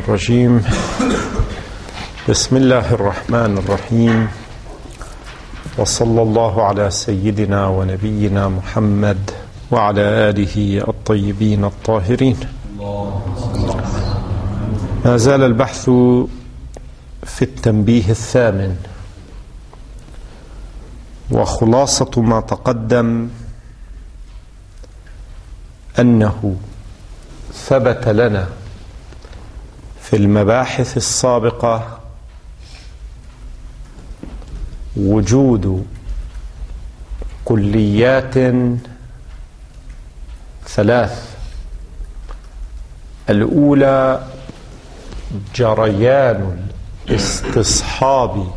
الرجيم. بسم الله الرحمن الرحيم، وصلى الله على سيدنا ونبينا محمد وعلى آله الطيبين الطاهرين. ما زال البحث في التنبيه الثامن، وخلاصة ما تقدم أنه ثبت لنا في المباحث السابقة وجود كليات ثلاث. الأولى جريان الاستصحاب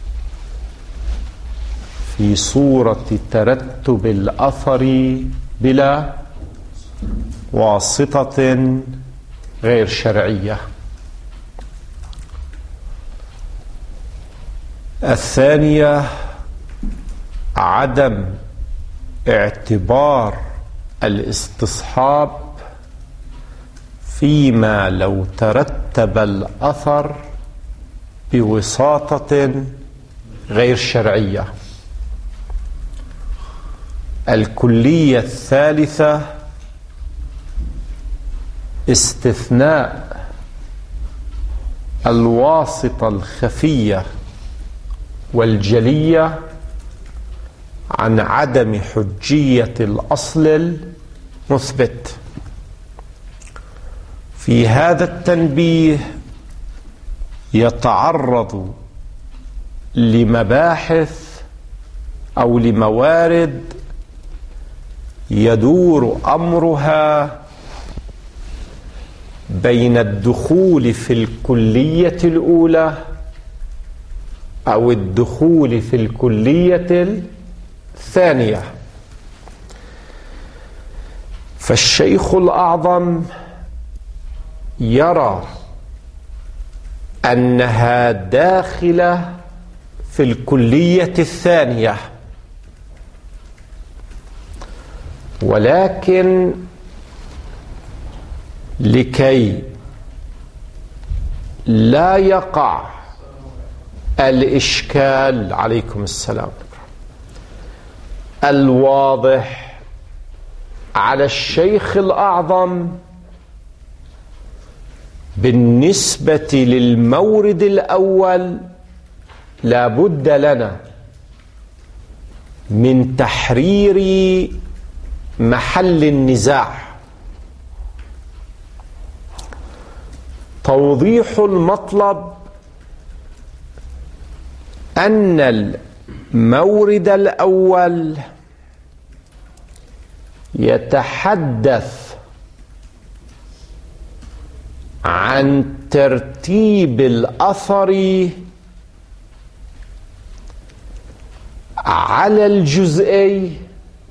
في صورة ترتب الأثر بلا واسطة غير شرعية. الثانية عدم اعتبار الاستصحاب فيما لو ترتب الأثر بوساطة غير شرعية. الكلية الثالثة استثناء الواسطة الخفية والجلية عن عدم حجية الأصل المثبت. في هذا التنبيه يتعرض لمباحث أو لموارد يدور أمرها بين الدخول في الكلية الأولى أو الدخول في الكلية الثانية. فالشيخ الأعظم يرى أنها داخلة في الكلية الثانية، ولكن لكي لا يقع الإشكال عليكم السلام الواضح على الشيخ الأعظم بالنسبة للمورد الأول، لا بد لنا من تحرير محل النزاع. توضيح المطلب أن المورد الأول يتحدث عن ترتيب الأثر على الجزئي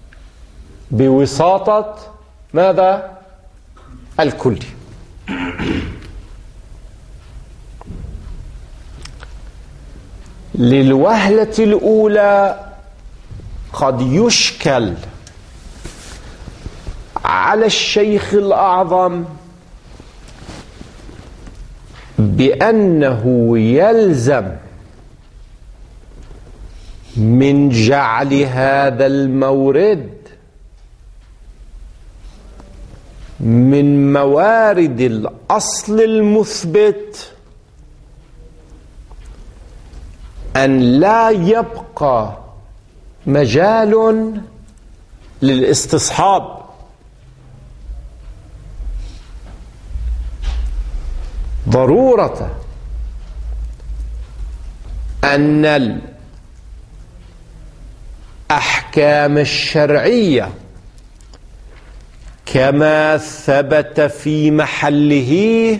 بوساطة ماذا؟ الكلي. للوهلة الأولى قد يشكل على الشيخ الأعظم بأنه يلزم من جعل هذا المورد من موارد الأصل المثبت أن لا يبقى مجال للاستصحاب. ضرورة أن الأحكام الشرعية كما ثبت في محله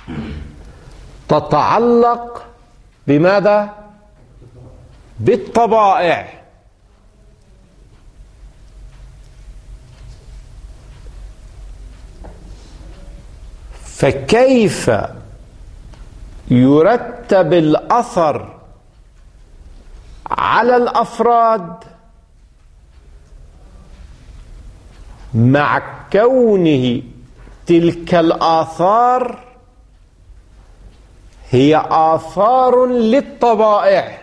تتعلق بماذا؟ بالطبائع. فكيف يرتب الأثر على الأفراد مع كونه تلك الآثار هي آثار للطبائع،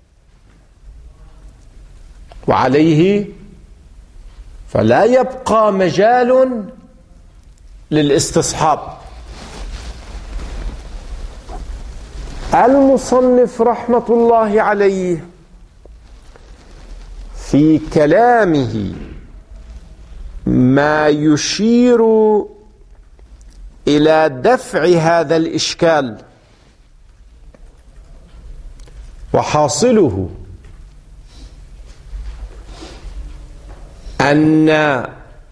وعليه فلا يبقى مجال للاستصحاب. المصنف رحمة الله عليه في كلامه ما يشير إلى دفع هذا الإشكال، وحاصله أن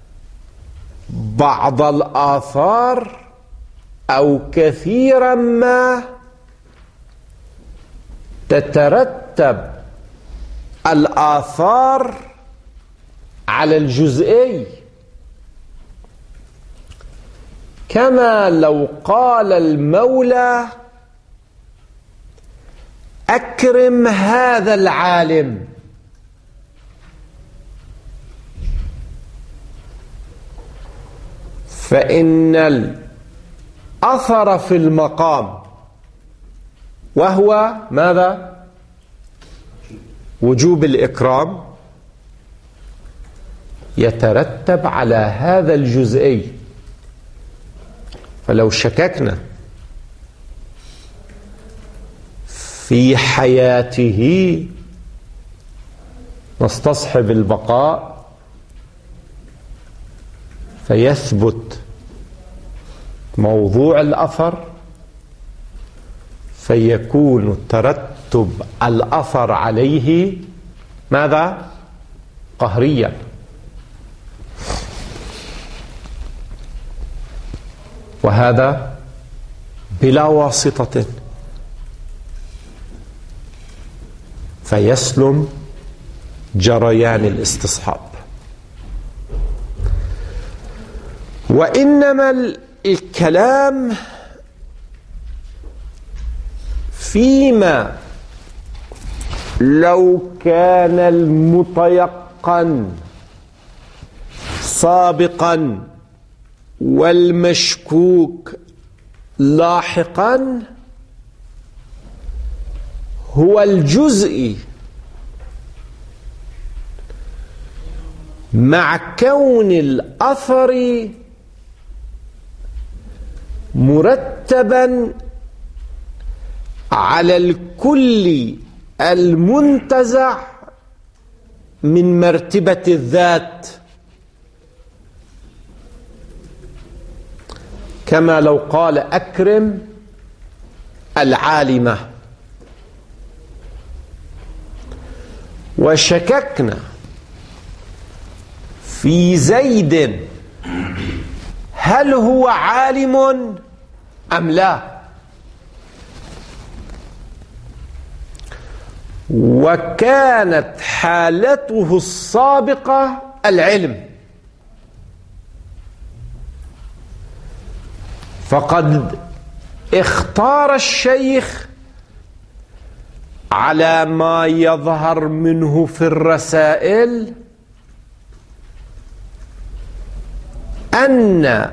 بعض الآثار أو كثيرا ما تترتب الآثار على الجزئي، كما لو قال المولى أكرم هذا العالم، فإن الأثر في المقام وهو ماذا؟ وجوب الإكرام يترتب على هذا الجزئي. فلو شككنا في حياته نستصحب البقاء فيثبت موضوع الأثر، فيكون ترتب الأثر عليه ماذا؟ قهريا. وهذا بلا واسطة، فيسلم جريان الاستصحاب. وإنما الكلام فيما لو كان المتيقن سابقا والمشكوك لاحقا هو الجزئي، مع كون الأثر مرتبا على الكل المنتزع من مرتبة الذات، كما لو قال أكرم العالمة، وشككنا في زيد هل هو عالم أم لا، وكانت حالته السابقة العلم، فقد اختار الشيخ على ما يظهر منه في الرسائل أن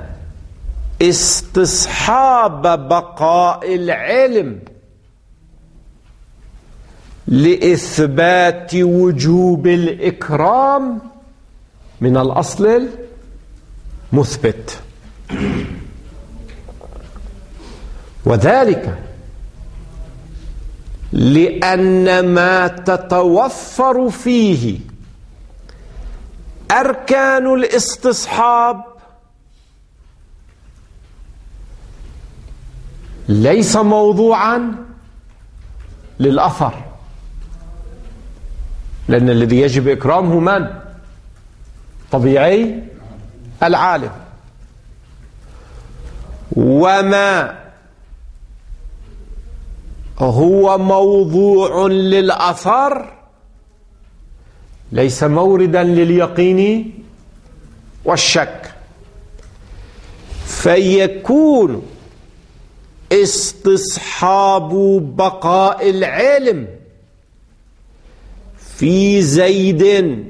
استصحاب بقاء العلم لإثبات وجوب الإكرام من الأصل المثبت، وذلك لأن ما تتوفر فيه أركان الاستصحاب ليس موضوعا للأثر، لأن الذي يجب إكرامه من؟ طبيعي العالم. وما هو موضوع للأثر ليس موردا لليقين والشك، فيكون استصحاب بقاء العلم في زيد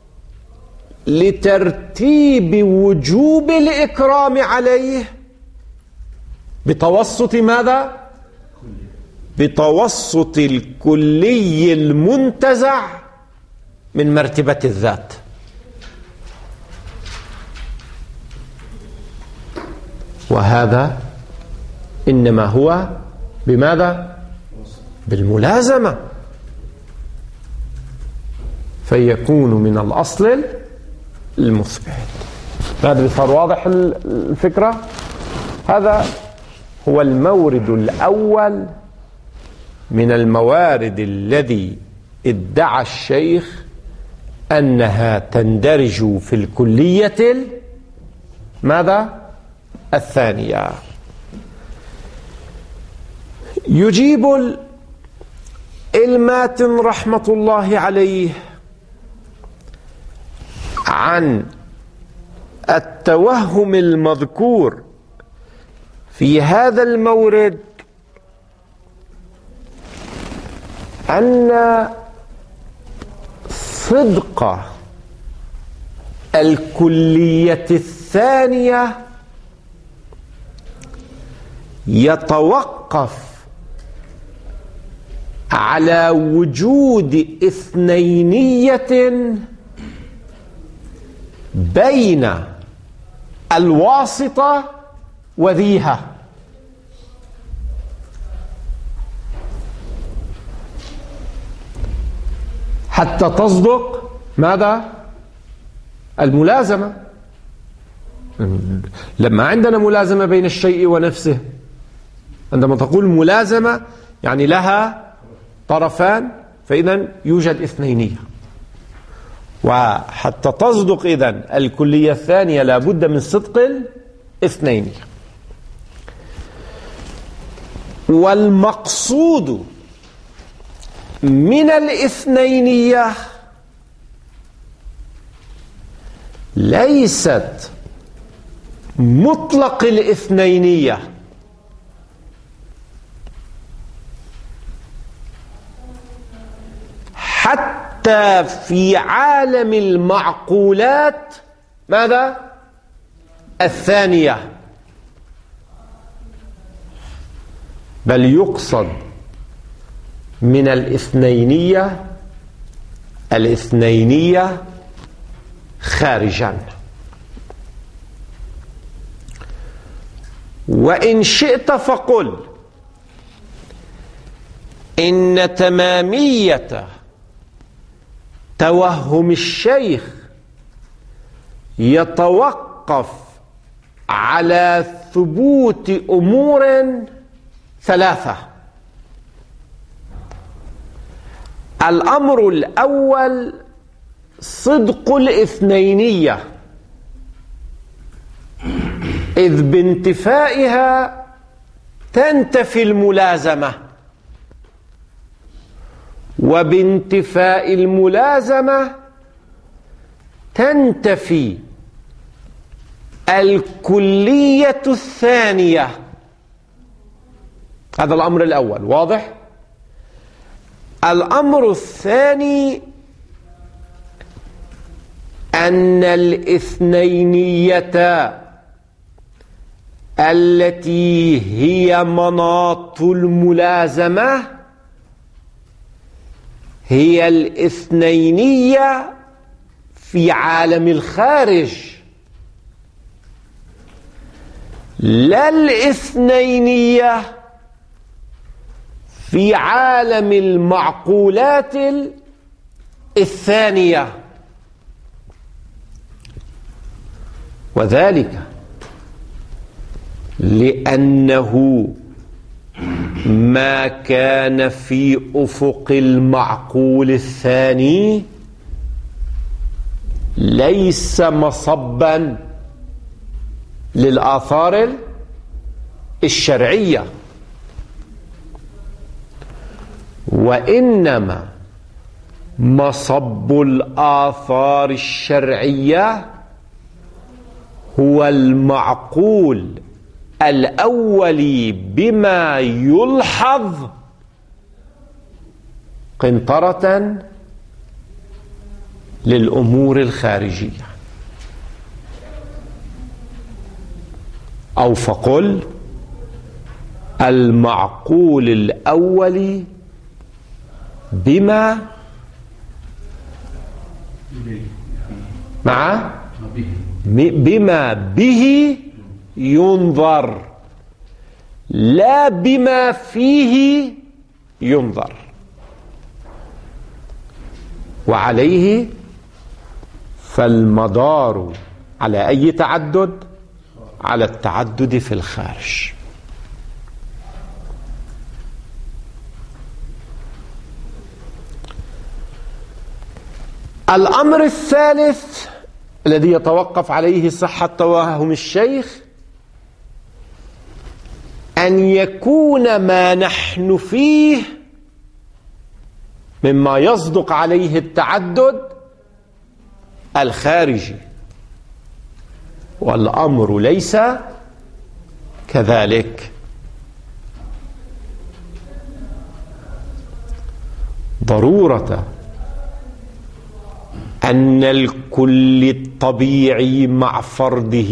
لترتيب وجوب الإكرام عليه بتوسط ماذا؟ بتوسط الكلي المنتزع من مرتبة الذات. وهذا إنما هو بماذا؟ بالملازمة، فيكون من الأصل المثبت. هذا صار واضح الفكرة؟ هذا هو المورد الأول من الموارد الذي ادعى الشيخ أنها تندرج في الكلية ماذا؟ الثانية. يجيب الماتن رحمة الله عليه عن التوهم المذكور في هذا المورد أن صدق الكلية الثانية يتوقف على وجود اثنينية بين الواسطة وذيها. حتى تصدق ماذا؟ الملازمة. لما عندنا ملازمة بين الشيء ونفسه، عندما تقول ملازمة يعني لها طرفان، فإذا يوجد اثنينية. وحتى تصدق إذن الكلية الثانية لا بد من صدق الاثنينية. والمقصود من الاثنينية ليست مطلق الاثنينية، حتى في عالم المعقولات ماذا؟ الثانية. بل يقصد من الاثنينية خارجا. وإن شئت فقل إن تمامية توهم الشيخ يتوقف على ثبوت أمور ثلاثة. الأمر الأول صدق الاثنينية، إذ بانتفائها تنتفي الملازمة، وبانتفاء الملازمة تنتفي الكلية الثانية. هذا الأمر الأول واضح. الأمر الثاني أن الاثنينية التي هي مناط الملازمة هي الاثنينية في عالم الخارج، لا الاثنينية في عالم المعقولات الثانية. وذلك لأنه ما كان في أفق المعقول الثاني ليس مصبا للآثار الشرعية، وإنما مصب الآثار الشرعية هو المعقول الأولي بما يلحظ قنطرة للأمور الخارجية. أو فقل المعقول الأول بما به ينظر، لا بما فيه ينظر. وعليه فالمدار على أي تعدد؟ على التعدد في الخارج. الأمر الثالث الذي يتوقف عليه صحة توهم الشيخ أن يكون ما نحن فيه مما يصدق عليه التعدد الخارجي، والأمر ليس كذلك. ضرورة أن الكل الطبيعي مع فرده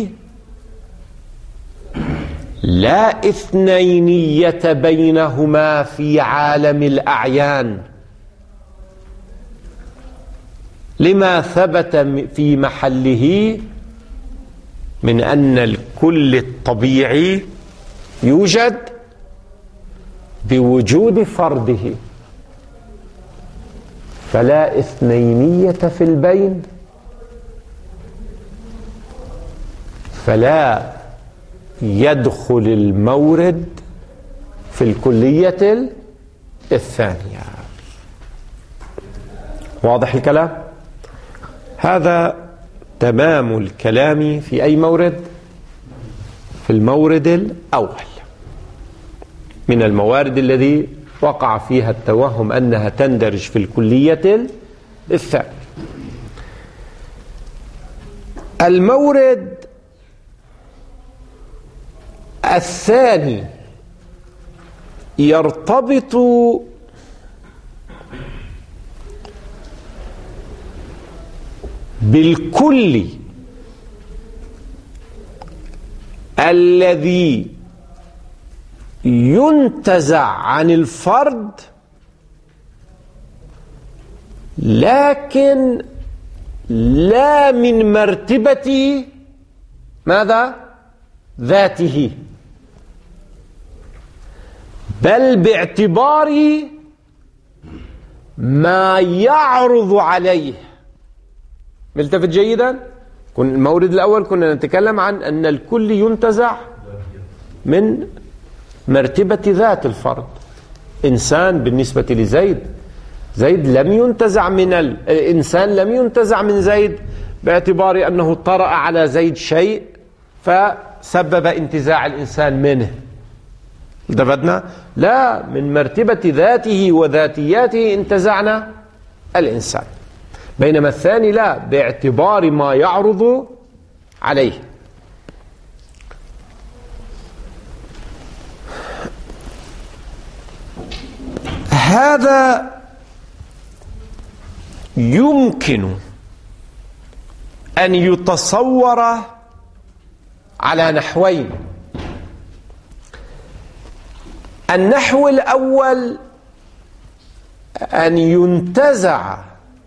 لا اثنينية بينهما في عالم الأعيان، لما ثبت في محله من أن الكل الطبيعي يوجد بوجود فرده، فلا اثنينية في البين، فلا يدخل المورد في الكلية الثانية. واضح الكلام؟ هذا تمام الكلام في أي مورد؟ في المورد الأول من الموارد الذي وقع فيها التوهم أنها تندرج في الكلية الثانية. المورد الثاني يرتبط بالكل الذي ينتزع عن الفرد، لكن لا من مرتبة ماذا؟ ذاته، بل باعتبار ما يعرض عليه. ملتفت جيدا؟ المورد الأول كنا نتكلم عن أن الكل ينتزع من مرتبة ذات الفرد. إنسان بالنسبة لزيد، زيد لم ينتزع من الإنسان لم ينتزع من زيد باعتبار أنه طرأ على زيد شيء فسبب انتزاع الإنسان منه. التفتنا؟ لا، من مرتبة ذاته وذاتياته انتزعنا الإنسان، بينما الثاني لا، باعتبار ما يعرض عليه. هذا يمكن أن يتصور على نحوين. النحو الأول أن ينتزع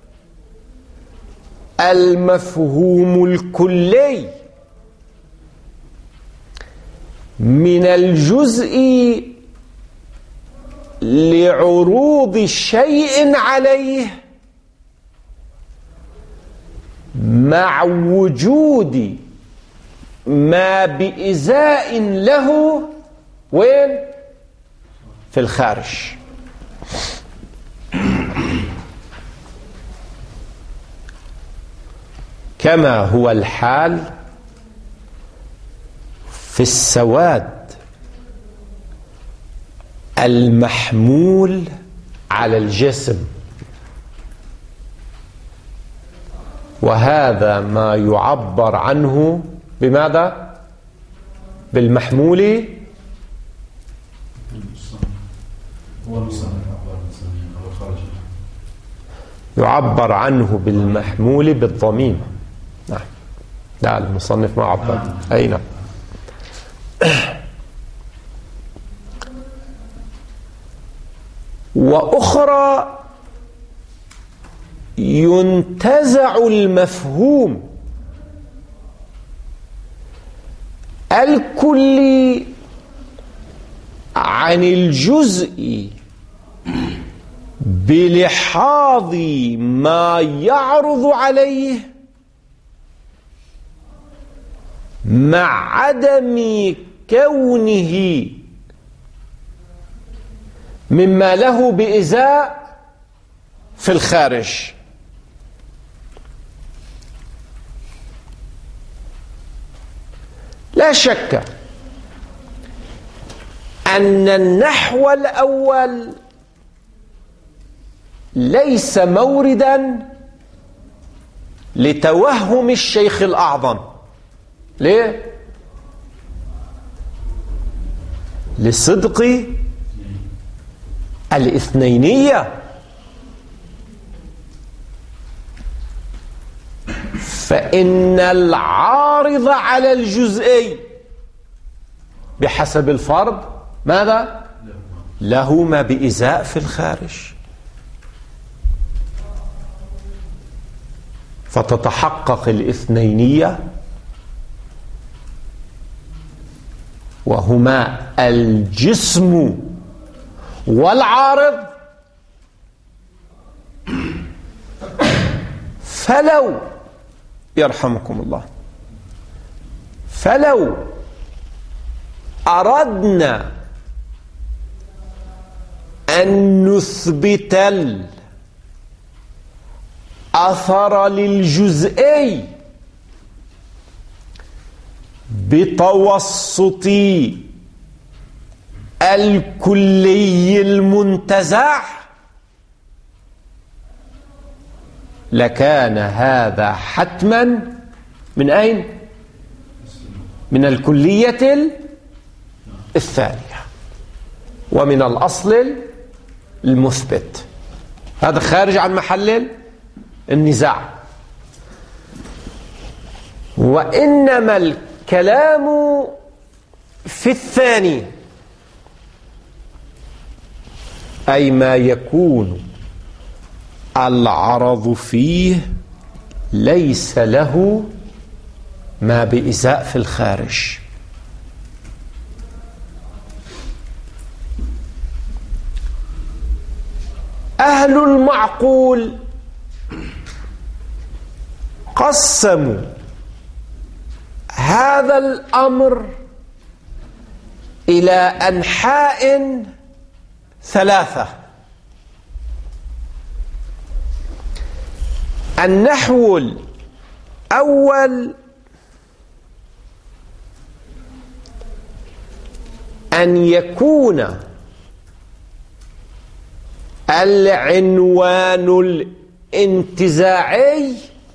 المفهوم الكلي من الجزء لعروض شيء عليه مع وجود ما بإزاء له وين؟ في الخارج. كما هو الحال في السواد المحمول على الجسم، وهذا ما يعبر عنه بماذا؟ بالمحمول. يعبر عنه بالمحمول بالضميم. نعم، لا المصنف ما عبر. أي نعم. وأخرى ينتزع المفهوم الكلي عن الجزء بلحاظ ما يعرض عليه مع عدم كونه مما له بإزاء في الخارج. لا شك أن النحو الأول ليس موردا لتوهم الشيخ الأعظم. ليه؟ لصدق الاثنينية. فإن العارض على الجزئي بحسب الفرض ماذا؟ له ما بإزاء في الخارج، فتتحقق الاثنينية، وهما الجسم والعارض. فلو يرحمكم الله، فلو أردنا أن نثبت الأثر للجزئي بتوسط الكلي المنتزع لكان هذا حتما من أين؟ من الكلية الثانية ومن الأصل المثبت. هذا خارج عن محل النزاع. وإنما الكلام في الثاني، أي ما يكون العرض فيه ليس له ما بإزاء في الخارج. أهل المعقول قسموا هذا الأمر إلى أنحاء ثلاثة. النحو الأول أن يكون العنوان الانتزاعي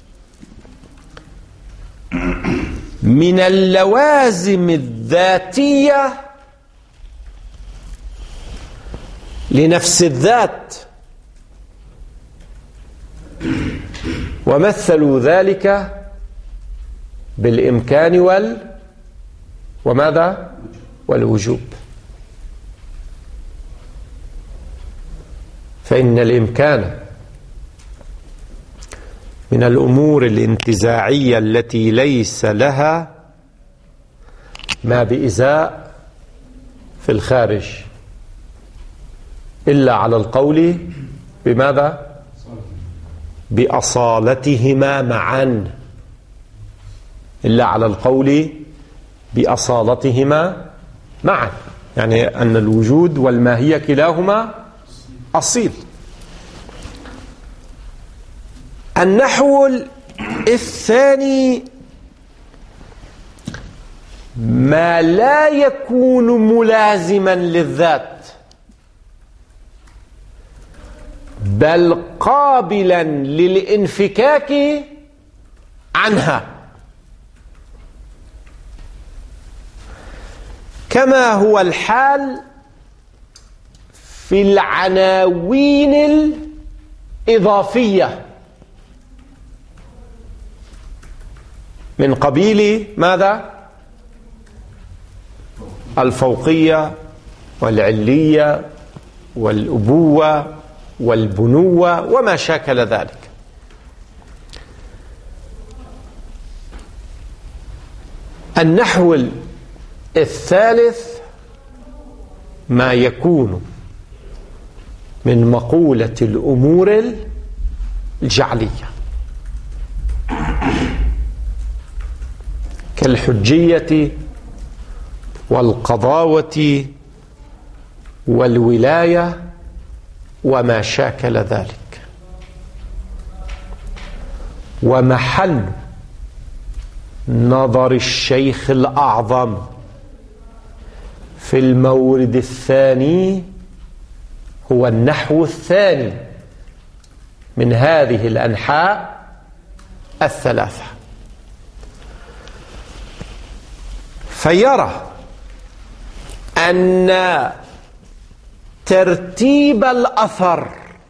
من اللوازم الذاتية لنفس الذات، ومثلوا ذلك بالإمكان وماذا؟ والوجوب. فإن الإمكان من الأمور الانتزاعية التي ليس لها ما بإزاء في الخارج إلا على القول بماذا؟ بأصالتهما معا، إلا على القول بأصالتهما معا، يعني أن الوجود والماهية كلاهما أصيل. النحو الثاني ما لا يكون ملازما للذات بل قابلا للانفكاك عنها، كما هو الحال في العناوين الإضافية من قبيل ماذا؟ الفوقية والعلية والأبوة والبنوة وما شاكل ذلك. النحو الثالث ما يكون من مقولة الأمور الجعلية كالحجية والقضاوة والولاية وما شاكل ذلك. ومحل نظر الشيخ الأعظم في المورد الثاني هو النحو الثاني من هذه الأنحاء الثلاثة، فيرى أن ترتيب الأثر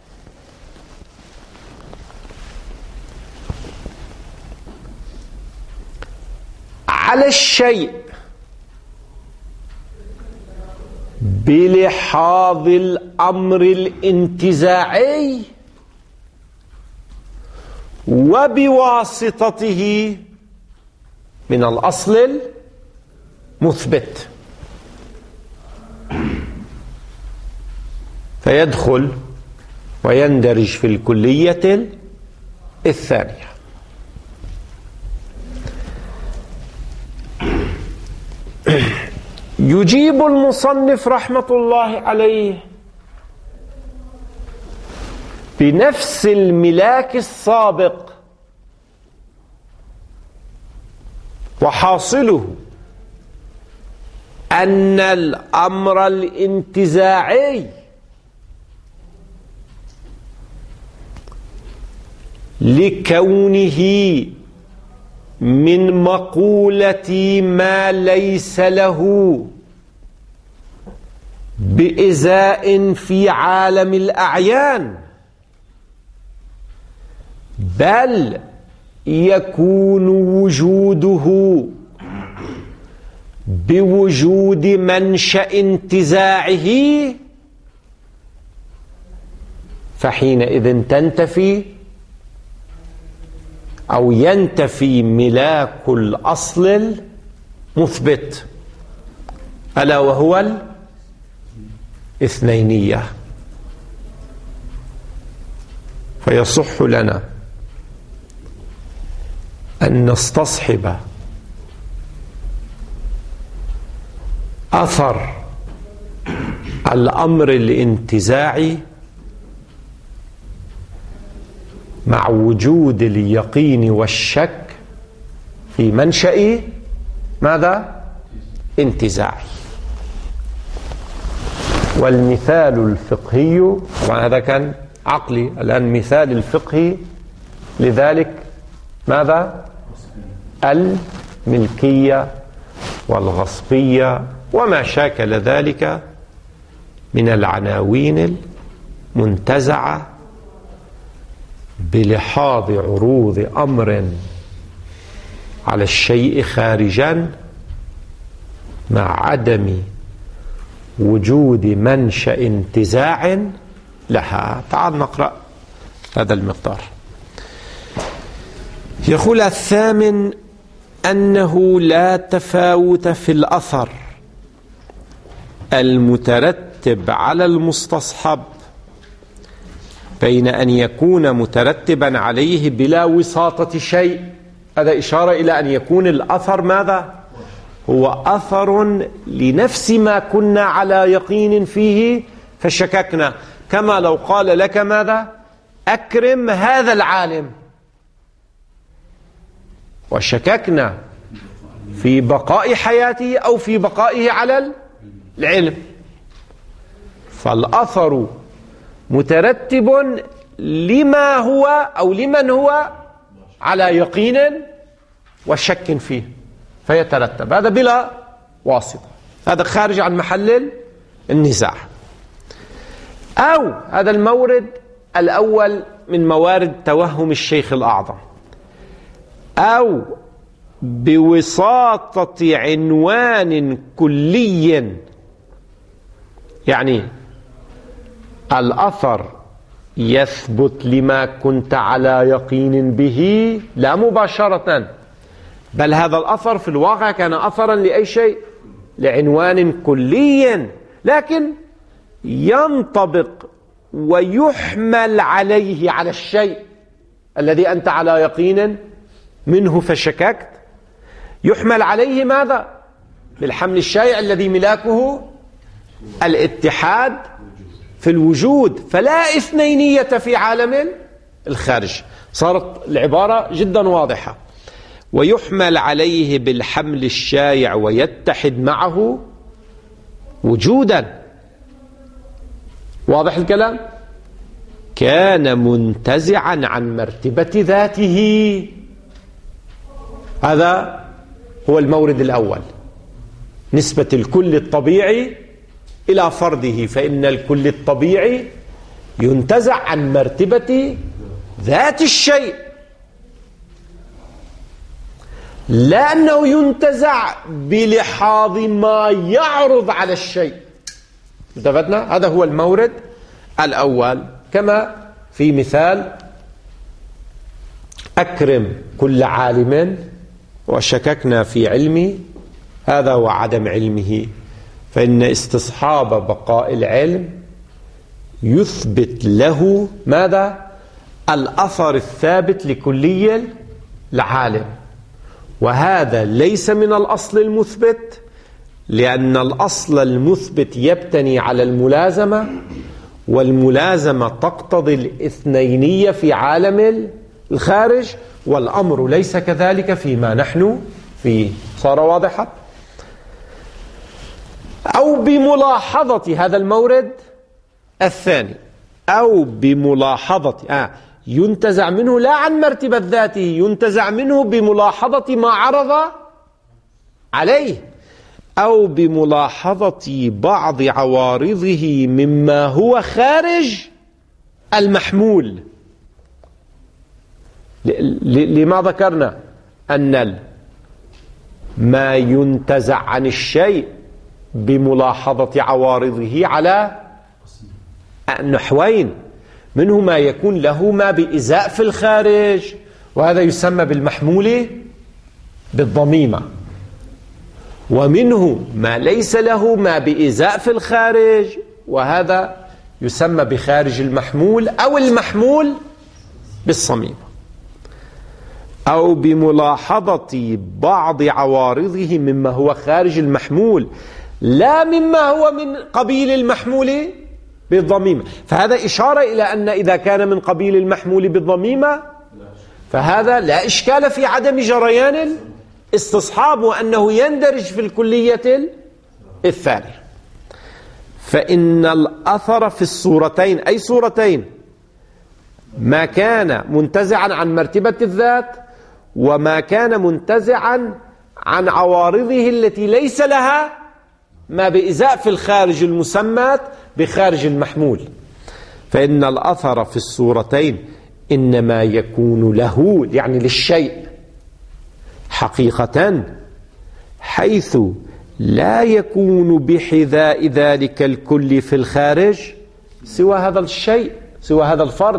على الشيء بلحاظ الأمر الانتزاعي وبواسطته من الأصل المثبت، فيدخل ويندرج في الكلية الثانية. يجيب المصنف رحمة الله عليه بنفس الملاك السابق، وحاصله أن الأمر الانتزاعي لكونه من مقولة ما ليس له بإزاء في عالم الأعيان، بل يكون وجوده بوجود منشأ انتزاعه، فحينئذ تنتفي أو ينتفي ملاك الأصل المثبت ألا وهو الاثنينية. فيصح لنا أن نستصحب أثر الأمر الانتزاعي مع وجود اليقين والشك في منشأ ماذا؟ انتزاعي. والمثال الفقهي، طبعا هذا كان عقلي، الآن مثال الفقهي لذلك ماذا؟ الملكية والغصبية وما شاكل ذلك من العناوين المنتزعة بلحاظ عروض أمر على الشيء خارجا مع عدم وجود منشأ انتزاع لها. تعال نقرأ هذا المقدار. يقول الثامن أنه لا تفاوت في الأثر المترتب على المستصحب بين أن يكون مترتبا عليه بلا وساطة شيء. هذا إشارة إلى أن يكون الأثر ماذا؟ هو أثر لنفس ما كنا على يقين فيه فشككنا، كما لو قال لك ماذا؟ أكرم هذا العالم، وشككنا في بقاء حياته أو في بقائه على العلم، فالأثر مترتب لما هو أو لمن هو على يقين وشك فيه فيترتب، هذا بلا واسطة، هذا خارج عن محل النزاع. أو هذا المورد الأول من موارد توهم الشيخ الأعظم، أو بوساطة عنوان كلي، يعني الأثر يثبت لما كنت على يقين به لا مباشرة، بل هذا الأثر في الواقع كان أثرا لأي شيء، لعنوان كلي، لكن ينطبق ويحمل عليه، على الشيء الذي أنت على يقين منه فشككت، يحمل عليه ماذا؟ بالحمل الشائع الذي ملاكه الاتحاد في الوجود، فلا اثنينية في عالم الخارج. صارت العبارة جدا واضحة. ويحمل عليه بالحمل الشائع ويتحد معه وجودا. واضح الكلام؟ كان منتزعا عن مرتبة ذاته. هذا هو المورد الأول، نسبة الكل الطبيعي إلى فرده، فإن الكل الطبيعي ينتزع عن مرتبة ذات الشيء، لا أنه ينتزع بلحاظ ما يعرض على الشيء. انتبهنا؟ هذا هو المورد الأول، كما في مثال أكرم كل عالم وشككنا في علمي، هذا وعدم علمه، فإن استصحاب بقاء العلم يثبت له ماذا؟ الأثر الثابت لكلي العالم، وهذا ليس من الأصل المثبت، لأن الأصل المثبت يبتني على الملازمة، والملازمة تقتضي الاثنينية في عالم الخارج، والأمر ليس كذلك فيما نحن فيه. صار واضحا؟ أو بملاحظة هذا المورد الثاني، أو بملاحظة ينتزع منه لا عن مرتبة ذاته، ينتزع منه بملاحظة ما عرض عليه، أو بملاحظة بعض عوارضه مما هو خارج المحمول. لما ذكرنا أن ما ينتزع عن الشيء بملاحظة عوارضه على نحوين، منه ما يكون له ما بإزاء في الخارج، وهذا يسمى بالمحمول بالضميمة، ومنه ما ليس له ما بإزاء في الخارج، وهذا يسمى بخارج المحمول أو المحمول بالصميمة. أو بملاحظة بعض عوارضه مما هو خارج المحمول، لا مما هو من قبيل المحمول بالضميمة. فهذا إشارة إلى أن إذا كان من قبيل المحمول بالضميمة فهذا لا إشكال في عدم جريان الاستصحاب، وأنه يندرج في الكلية الثانية. فإن الأثر في الصورتين، أي صورتين، ما كان منتزعا عن مرتبة الذات، وما كان منتزعا عن عوارضه التي ليس لها ما بإزاء في الخارج المسمات بخارج المحمول. فإن الأثر في الصورتين إنما يكون له، يعني للشيء، حقيقة، حيث لا يكون بحذاء ذلك الكل في الخارج سوى هذا الشيء، سوى هذا الفرد،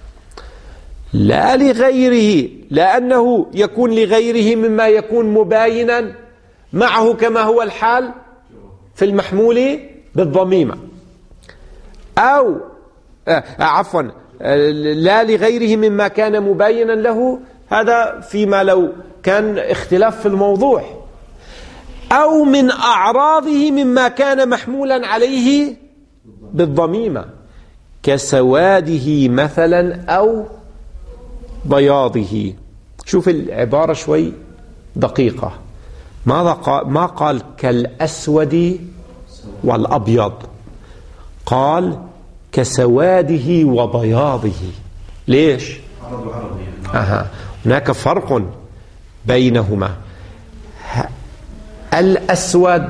لا لغيره، لأنه يكون لغيره مما يكون مباينا معه كما هو الحال في المحمول بالضميمة، أو عفوا لا لغيره مما كان مباينا له، هذا فيما لو كان اختلاف في الموضوع، أو من أعراضه مما كان محمولا عليه بالضميمة كسواده مثلا أو بياضه. شوف العبارة شوي دقيقة، ما قال كالأسود والأبيض، قال كسواده وبياضه. ليش؟ هناك فرق بينهما. الأسود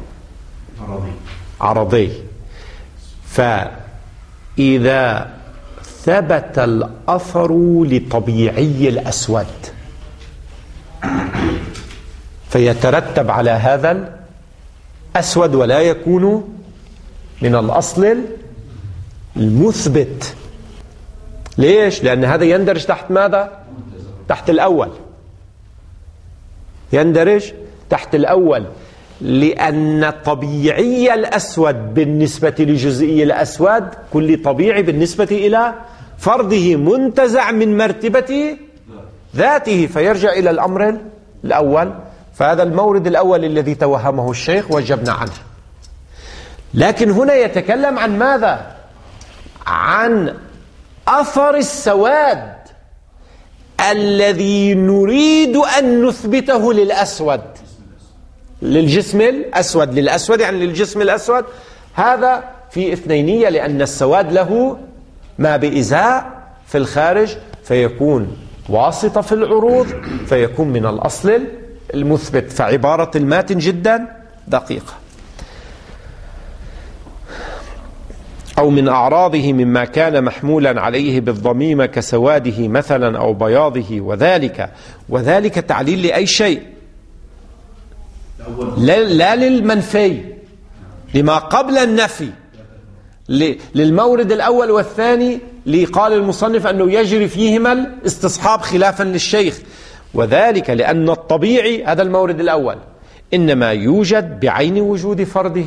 عرضي، فإذا ثبت الأثر لطبيعي الأسود فيترتب على هذا الأسود، ولا يكون من الأصل المثبت. ليش؟ لأن هذا يندرج تحت ماذا؟ تحت الأول، يندرج تحت الأول، لأن طبيعي الأسود بالنسبة لجزئي الأسود كل طبيعي بالنسبة إلى فرضه منتزع من مرتبة ذاته، فيرجع إلى الأمر الأول. فهذا المورد الأول الذي توهمه الشيخ وجبنا عنه. لكن هنا يتكلم عن ماذا؟ عن أثر السواد الذي نريد أن نثبته للأسود، للجسم الأسود، للأسود يعني للجسم الأسود. هذا في اثنينية، لأن السواد له ما بإزاء في الخارج فيكون واسطة في العروض فيكون من الأصل المثبت. فعبارة الماتن جدا دقيقة. أو من أعراضه مما كان محمولا عليه بالضميمة كسواده مثلا أو بياضه، وذلك تعليل لأي شيء، لا للمنفي، لما قبل النفي، للمورد الأول والثاني لقال المصنف أنه يجري فيهما الاستصحاب خلافا للشيخ. وذلك لأن الطبيعي، هذا المورد الأول، إنما يوجد بعين وجود فرده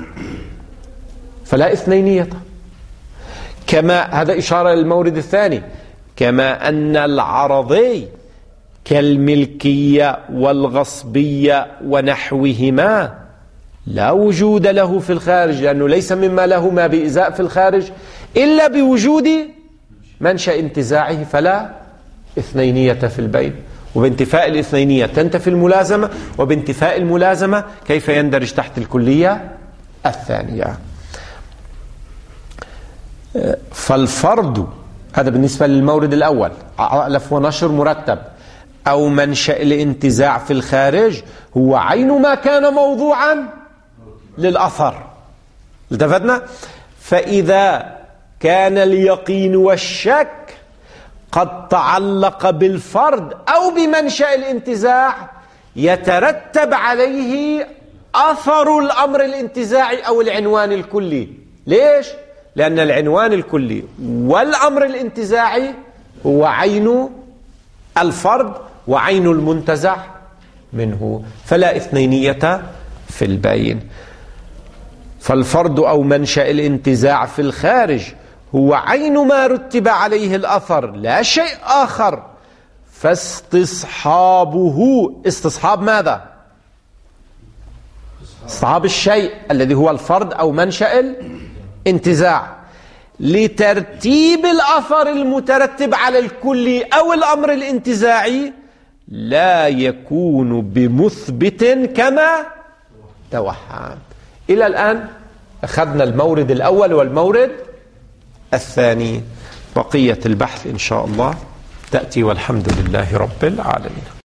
فلا اثنينية. كما هذا إشارة للمورد الثاني، كما أن العرضي كالملكية والغصبية ونحوهما لا وجود له في الخارج، لأنه ليس مما له ما بإزاء في الخارج إلا بوجود منشأ انتزاعه، فلا اثنينية في البين. وبانتفاء الاثنينية تنتفي الملازمة، وبانتفاء الملازمة كيف يندرج تحت الكلية الثانية. فالفرد، هذا بالنسبة للمورد الأول، علف ونشر مرتب، أو منشأ الانتزاع في الخارج هو عين ما كان موضوعا للأثر. التفتنا؟ فإذا كان اليقين والشك قد تعلق بالفرد أو بمنشأ الانتزاع يترتب عليه أثر الأمر الانتزاعي أو العنوان الكلي. ليش؟ لأن العنوان الكلي والأمر الانتزاعي هو عين الفرد وعين المنتزع منه، فلا اثنينية في البين. فالفرد أو منشأ الانتزاع في الخارج هو عين ما رتب عليه الأثر لا شيء آخر، فاستصحابه، استصحاب ماذا؟ استصحاب الشيء الذي هو الفرد أو منشأ الانتزاع لترتيب الأثر المترتب على الكلي أو الأمر الانتزاعي لا يكون بمثبت كما توهم. إلى الآن أخذنا المورد الأول والمورد الثاني، بقية البحث إن شاء الله تأتي، والحمد لله رب العالمين.